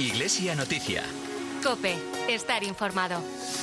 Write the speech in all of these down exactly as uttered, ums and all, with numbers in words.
Iglesia Noticia. COPE. Estar informado.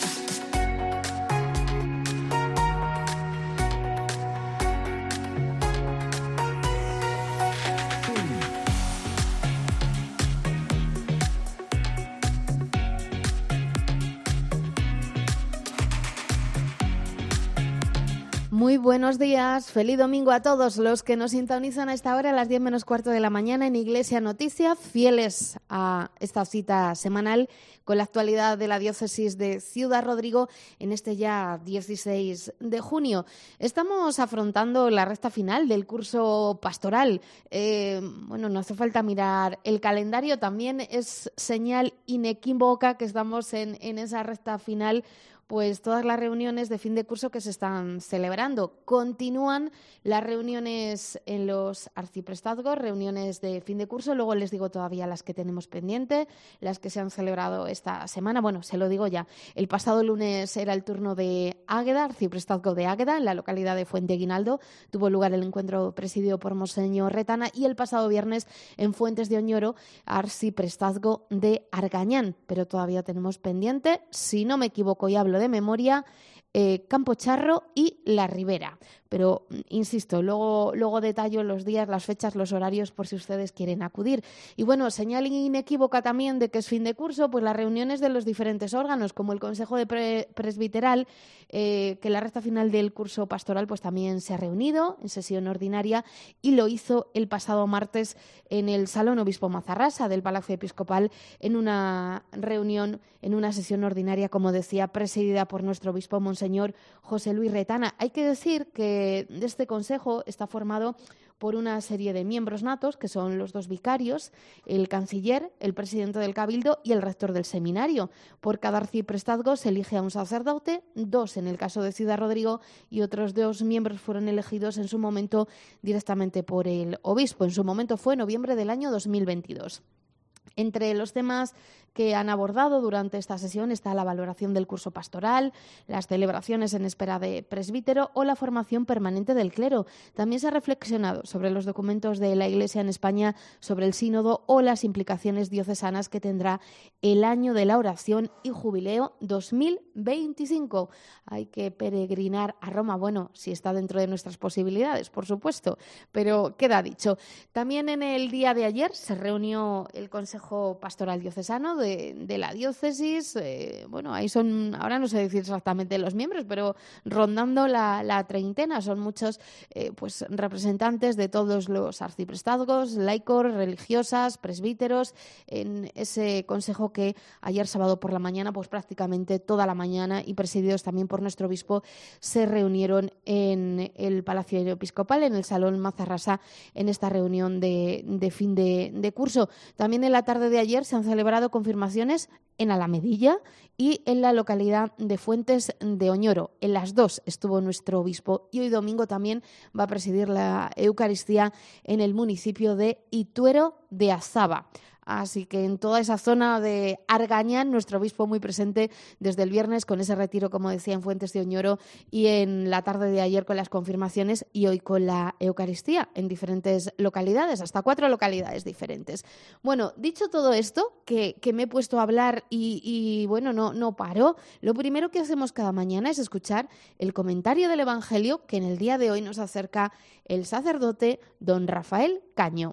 Muy buenos días, feliz domingo a todos los que nos sintonizan a esta hora a las diez menos cuarto de la mañana en Iglesia Noticia, fieles a esta cita semanal con la actualidad de la diócesis de Ciudad Rodrigo en este ya dieciséis de junio. Estamos afrontando la recta final del curso pastoral. Eh, bueno, no hace falta mirar el calendario, también es señal inequívoca que estamos en, en esa recta final. Pues todas las reuniones de fin de curso que se están celebrando. Continúan las reuniones en los arciprestazgos, reuniones de fin de curso. Luego les digo todavía las que tenemos pendiente, las que se han celebrado esta semana. Bueno, se lo digo ya. El pasado lunes era el turno de Águeda, arciprestazgo de Águeda, en la localidad de Fuente Guinaldo. Tuvo lugar el encuentro presidido por Monseñor Retana. Y el pasado viernes en Fuentes de Oñoro, arciprestazgo de Argañán. Pero todavía tenemos pendiente, si no me equivoco y hablo de memoria, eh, Campo Charro y La Ribera. Pero, insisto, luego, luego detallo los días, las fechas, los horarios por si ustedes quieren acudir. Y bueno, señal inequívoca también de que es fin de curso, pues las reuniones de los diferentes órganos, como el Consejo de Pre- Presbiteral, eh, que en la recta final del curso pastoral pues también se ha reunido en sesión ordinaria y lo hizo el pasado martes en el Salón Obispo Mazarrasa del Palacio Episcopal en una reunión, en una sesión ordinaria, como decía, presidida por nuestro obispo Monseñor José Luis Retana. Hay que decir que de este consejo está formado por una serie de miembros natos, que son los dos vicarios, el canciller, el presidente del cabildo y el rector del seminario. Por cada arciprestazgo se elige a un sacerdote, dos en el caso de Ciudad Rodrigo, y otros dos miembros fueron elegidos en su momento directamente por el obispo. En su momento fue en noviembre del año dos mil veintidós. Entre los temas que han abordado durante esta sesión está la valoración del curso pastoral, las celebraciones en espera de presbítero o la formación permanente del clero. También se ha reflexionado sobre los documentos de la Iglesia en España, sobre el sínodo o las implicaciones diocesanas que tendrá el año de la oración y jubileo dos mil veinticinco. Hay que peregrinar a Roma, bueno, si está dentro de nuestras posibilidades, por supuesto, pero queda dicho. También en el día de ayer se reunió el Consejo Pastoral Diocesano de, de la diócesis. Eh, bueno, ahí son, ahora no sé decir exactamente los miembros, pero rondando la, la treintena. Son muchos eh, pues representantes de todos los arciprestazgos, laicos, religiosas, presbíteros, en ese consejo que ayer sábado por la mañana, pues prácticamente toda la mañana, y presididos también por nuestro obispo, se reunieron en el Palacio Episcopal, en el Salón Mazarrasa, en esta reunión de, de fin de, de curso. También en la tarde de ayer se han celebrado confirmaciones en Alamedilla y en la localidad de Fuentes de Oñoro. En las dos estuvo nuestro obispo y hoy domingo también va a presidir la Eucaristía en el municipio de Ituero de Azaba. Así que en toda esa zona de Argañán, nuestro obispo muy presente desde el viernes con ese retiro, como decía, en Fuentes de Oñoro, y en la tarde de ayer con las confirmaciones y hoy con la Eucaristía en diferentes localidades, hasta cuatro localidades diferentes. Bueno, dicho todo esto, que, que me he puesto a hablar y, y bueno, no, no paro, lo primero que hacemos cada mañana es escuchar el comentario del Evangelio que en el día de hoy nos acerca el sacerdote don Rafael Caño.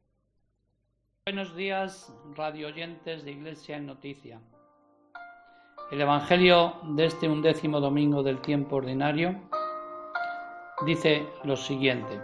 Buenos días, radio oyentes de Iglesia en Noticia. El Evangelio de este undécimo domingo del tiempo ordinario dice lo siguiente: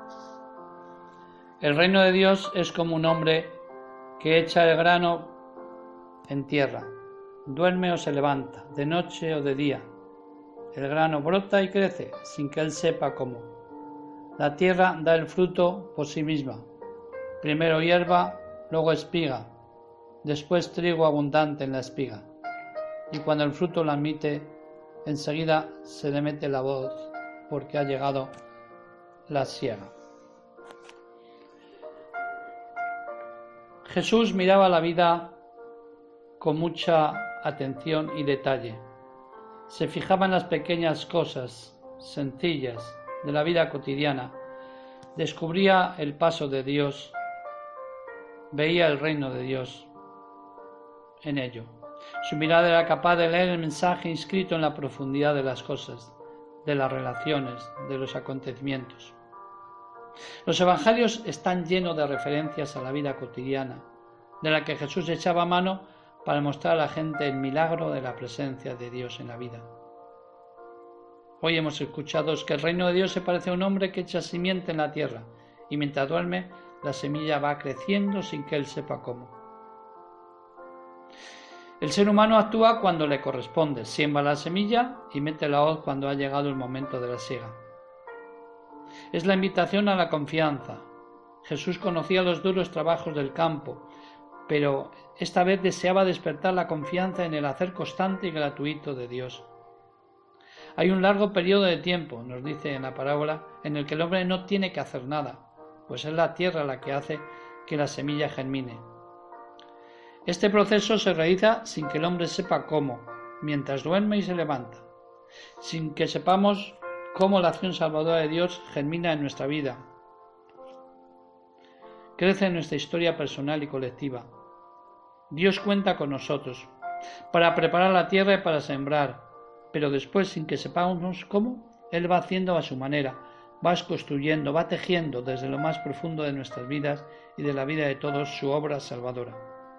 el reino de Dios es como un hombre que echa el grano en tierra, duerme o se levanta, de noche o de día. El grano brota y crece sin que él sepa cómo. La tierra da el fruto por sí misma, primero hierba, luego espiga, después trigo abundante en la espiga. Y cuando el fruto lo admite, enseguida se le mete la voz, porque ha llegado la siega. Jesús miraba la vida con mucha atención y detalle. Se fijaba en las pequeñas cosas sencillas de la vida cotidiana. Descubría el paso de Dios, veía el reino de Dios, en ello. Su mirada era capaz de leer el mensaje inscrito en la profundidad de las cosas, de las relaciones, de los acontecimientos. Los evangelios están llenos de referencias a la vida cotidiana, de la que Jesús echaba mano para mostrar a la gente el milagro de la presencia de Dios en la vida. Hoy hemos escuchado que el reino de Dios se parece a un hombre que echa simiente en la tierra, y mientras duerme, la semilla va creciendo sin que él sepa cómo. El ser humano actúa cuando le corresponde, siembra la semilla y mete la hoz cuando ha llegado el momento de la siega. Es la invitación a la confianza. Jesús conocía los duros trabajos del campo, pero esta vez deseaba despertar la confianza en el hacer constante y gratuito de Dios. Hay un largo periodo de tiempo, nos dice en la parábola, en el que el hombre no tiene que hacer nada, pues es la tierra la que hace que la semilla germine. Este proceso se realiza sin que el hombre sepa cómo, mientras duerme y se levanta, sin que sepamos cómo la acción salvadora de Dios germina en nuestra vida, crece en nuestra historia personal y colectiva. Dios cuenta con nosotros para preparar la tierra y para sembrar, pero después, sin que sepamos cómo, Él va haciendo a su manera, va construyendo, va tejiendo desde lo más profundo de nuestras vidas y de la vida de todos su obra salvadora.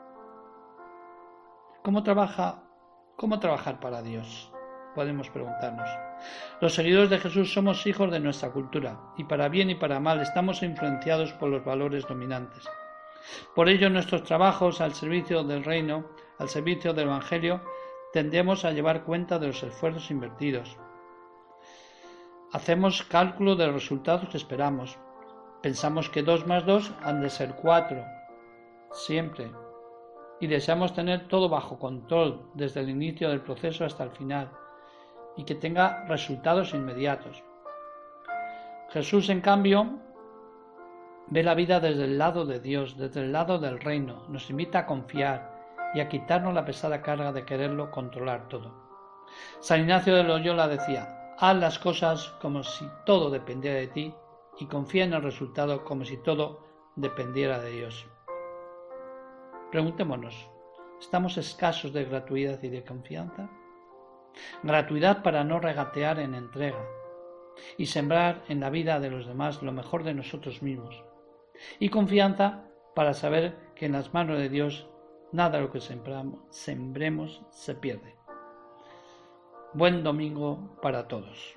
¿Cómo trabaja, cómo trabajar para Dios? Podemos preguntarnos. Los seguidores de Jesús somos hijos de nuestra cultura, y para bien y para mal estamos influenciados por los valores dominantes. Por ello, nuestros trabajos al servicio del reino, al servicio del Evangelio, tendemos a llevar cuenta de los esfuerzos invertidos. Hacemos cálculo de los resultados que esperamos. Pensamos que dos más dos han de ser cuatro, siempre. Y deseamos tener todo bajo control, desde el inicio del proceso hasta el final, y que tenga resultados inmediatos. Jesús, en cambio, ve la vida desde el lado de Dios, desde el lado del reino. Nos invita a confiar y a quitarnos la pesada carga de quererlo controlar todo. San Ignacio de Loyola decía: haz las cosas como si todo dependiera de ti y confía en el resultado como si todo dependiera de Dios. Preguntémonos, ¿estamos escasos de gratuidad y de confianza? Gratuidad para no regatear en entrega y sembrar en la vida de los demás lo mejor de nosotros mismos. Y confianza para saber que en las manos de Dios nada de lo que sembramos, sembremos se pierde. Buen domingo para todos.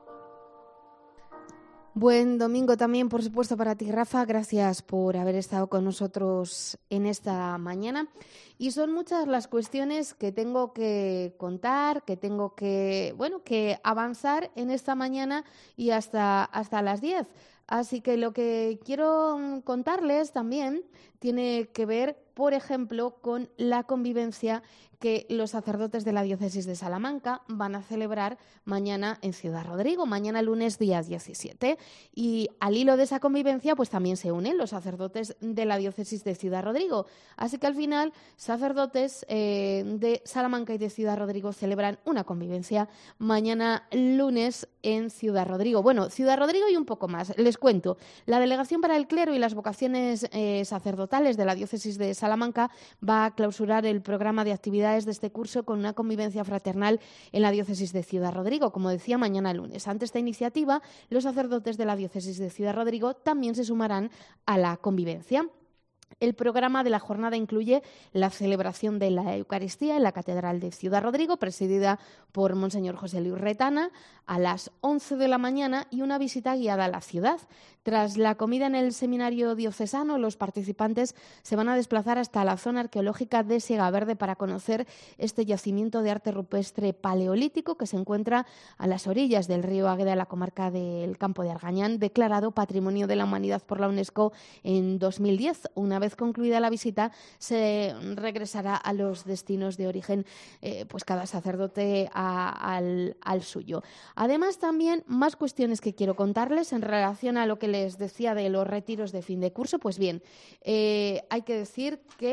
Buen domingo también, por supuesto, para ti, Rafa. Gracias por haber estado con nosotros en esta mañana. Y son muchas las cuestiones que tengo que contar, que tengo que, bueno, que avanzar en esta mañana y hasta, hasta las diez. Así que lo que quiero contarles también tiene que ver, por ejemplo, con la convivencia que los sacerdotes de la diócesis de Salamanca van a celebrar mañana en Ciudad Rodrigo, mañana lunes día diecisiete. Y al hilo de esa convivencia, pues también se unen los sacerdotes de la diócesis de Ciudad Rodrigo. Así que al final, sacerdotes eh, de Salamanca y de Ciudad Rodrigo celebran una convivencia mañana lunes en Ciudad Rodrigo. Bueno, Ciudad Rodrigo y un poco más. Les cuento. La Delegación para el Clero y las Vocaciones eh, Sacerdotales de la diócesis de Salamanca va a clausurar el programa de actividades de este curso con una convivencia fraternal en la diócesis de Ciudad Rodrigo, como decía, mañana lunes. Ante esta iniciativa, los sacerdotes de la diócesis de Ciudad Rodrigo también se sumarán a la convivencia. El programa de la jornada incluye la celebración de la Eucaristía en la Catedral de Ciudad Rodrigo, presidida por Monseñor José Luis Retana, a las once de la mañana, y una visita guiada a la ciudad. Tras la comida en el seminario diocesano, los participantes se van a desplazar hasta la zona arqueológica de Siega Verde para conocer este yacimiento de arte rupestre paleolítico que se encuentra a las orillas del río Águeda, en la comarca del Campo de Argañán, declarado Patrimonio de la Humanidad por la UNESCO en dos mil diez. Una vez concluida la visita, se regresará a los destinos de origen, eh, pues cada sacerdote a, al, al suyo. Además, también más cuestiones que quiero contarles en relación a lo que les decía de los retiros de fin de curso. Pues bien, eh, hay que decir que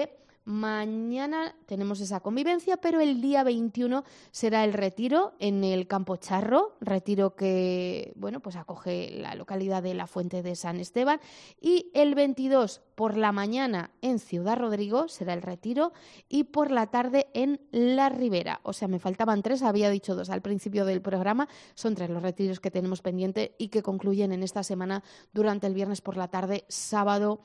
Mañana tenemos esa convivencia, pero el día veintiuno será el retiro en el Campo Charro, retiro que bueno, pues acoge la localidad de la Fuente de San Esteban, y el veintidós por la mañana en Ciudad Rodrigo será el retiro y por la tarde en La Ribera. O sea, me faltaban tres, había dicho dos al principio del programa, son tres los retiros que tenemos pendiente y que concluyen en esta semana durante el viernes por la tarde, sábado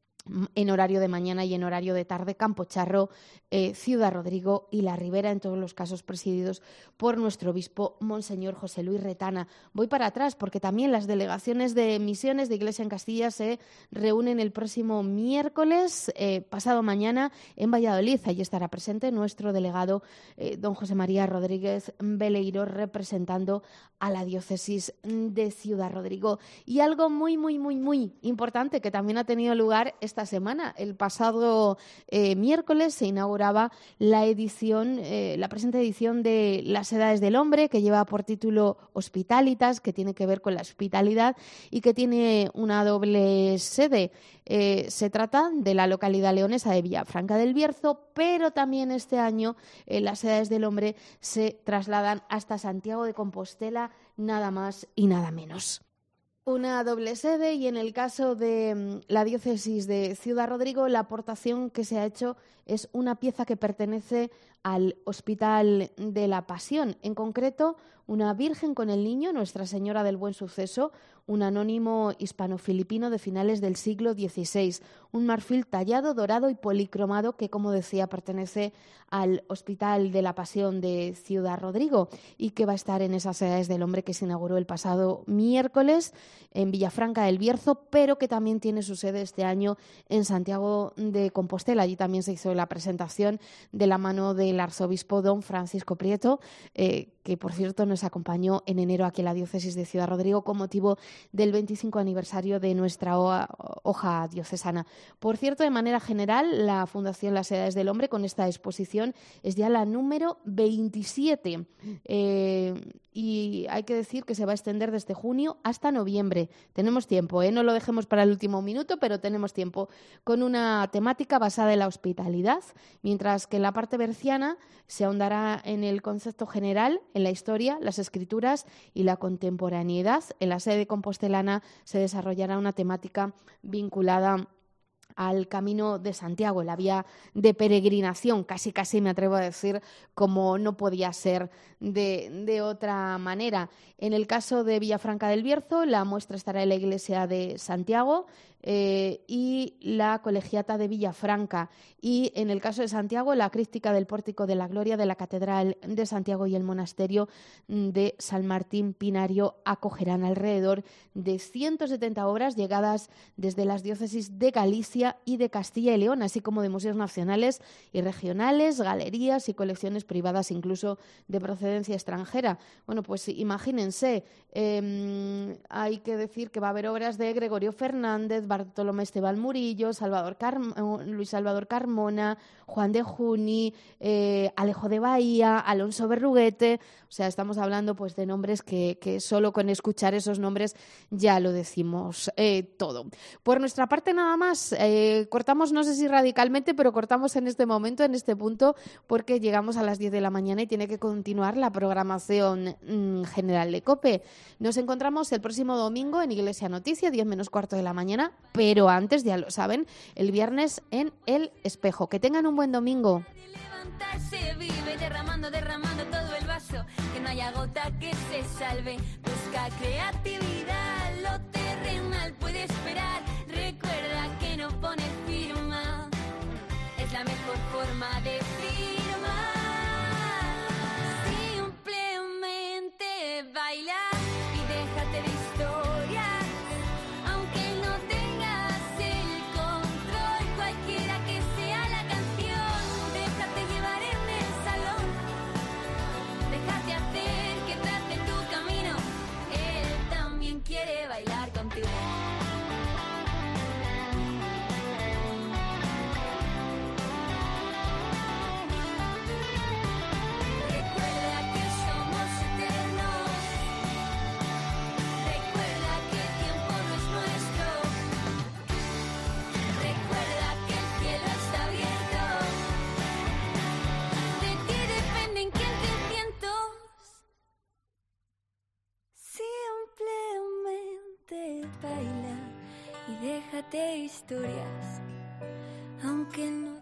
en horario de mañana y en horario de tarde, Campo Charro, eh, Ciudad Rodrigo y La Ribera, en todos los casos presididos por nuestro obispo Monseñor José Luis Retana. Voy para atrás porque también las delegaciones de misiones de Iglesia en Castilla se reúnen el próximo miércoles, eh, pasado mañana, en Valladolid. Allí estará presente nuestro delegado, eh, don José María Rodríguez Beleiro, representando a la diócesis de Ciudad Rodrigo. Y algo muy, muy, muy, muy importante que también ha tenido lugar esta semana. El pasado eh, miércoles se inauguraba la edición, eh, la presente edición de Las Edades del Hombre, que lleva por título Hospitalitas, que tiene que ver con la hospitalidad y que tiene una doble sede. Eh, se trata de la localidad leonesa de Villafranca del Bierzo, pero también este año eh, Las Edades del Hombre se trasladan hasta Santiago de Compostela, nada más y nada menos. Una doble sede, y en el caso de la diócesis de Ciudad Rodrigo, la aportación que se ha hecho es una pieza que pertenece al Hospital de la Pasión. En concreto, una Virgen con el Niño, Nuestra Señora del Buen Suceso, un anónimo hispano-filipino de finales del siglo dieciséis. Un marfil tallado, dorado y policromado que, como decía, pertenece al Hospital de la Pasión de Ciudad Rodrigo y que va a estar en esas Edades del Hombre que se inauguró el pasado miércoles en Villafranca del Bierzo, pero que también tiene su sede este año en Santiago de Compostela. Allí también se hizo la presentación de la mano del arzobispo don Francisco Prieto, eh, que por cierto nos acompañó en enero aquí en la diócesis de Ciudad Rodrigo con motivo del veinticinco aniversario de nuestra hoja, hoja diocesana. Por cierto, de manera general, la Fundación Las Edades del Hombre con esta exposición es ya la número veintisiete. Eh, y hay que decir que se va a extender desde junio hasta noviembre. Tenemos tiempo, ¿eh? No lo dejemos para el último minuto, pero tenemos tiempo, con una temática basada en la hospitalidad, mientras que en la parte berciana se ahondará en el concepto general, en la historia, las escrituras y la contemporaneidad. En la sede compostelana se desarrollará una temática vinculada al Camino de Santiago, la vía de peregrinación, casi casi me atrevo a decir, como no podía ser de, de otra manera. En el caso de Villafranca del Bierzo, la muestra estará en la iglesia de Santiago eh, y la colegiata de Villafranca. Y en el caso de Santiago, la crística del Pórtico de la Gloria de la Catedral de Santiago y el monasterio de San Martín Pinario acogerán alrededor de ciento setenta obras llegadas desde las diócesis de Galicia y de Castilla y León, así como de museos nacionales y regionales, galerías y colecciones privadas, incluso de procedencia extranjera. Bueno, pues imagínense, eh, hay que decir que va a haber obras de Gregorio Fernández, Bartolomé Esteban Murillo, Salvador Car- Luis Salvador Carmona, Juan de Juni, eh, Alejo de Bahía, Alonso Berruguete. O sea, estamos hablando pues de nombres que, que solo con escuchar esos nombres ya lo decimos eh, todo. Por nuestra parte nada más, eh, cortamos, no sé si radicalmente, pero cortamos en este momento, en este punto, porque llegamos a las diez de la mañana y tiene que continuar la programación mmm, general de COPE. Nos encontramos el próximo domingo en Iglesia Noticia, diez menos cuarto de la mañana, pero antes, ya lo saben, el viernes en El Espejo. Que tengan un buen domingo. Levantarse, vive derramando, derramando todo el vaso, que no haya gota que se salve. Busca creatividad, lo terrenal puede esperar. Recuerda que no pone firma, es la mejor forma de firmar. Simplemente baila y déjate de historias, aunque no tengas el control, cualquiera que sea la canción, déjate llevar en el salón, déjate hacer que trate tu camino, él también quiere bailar contigo. contarte historias, aunque no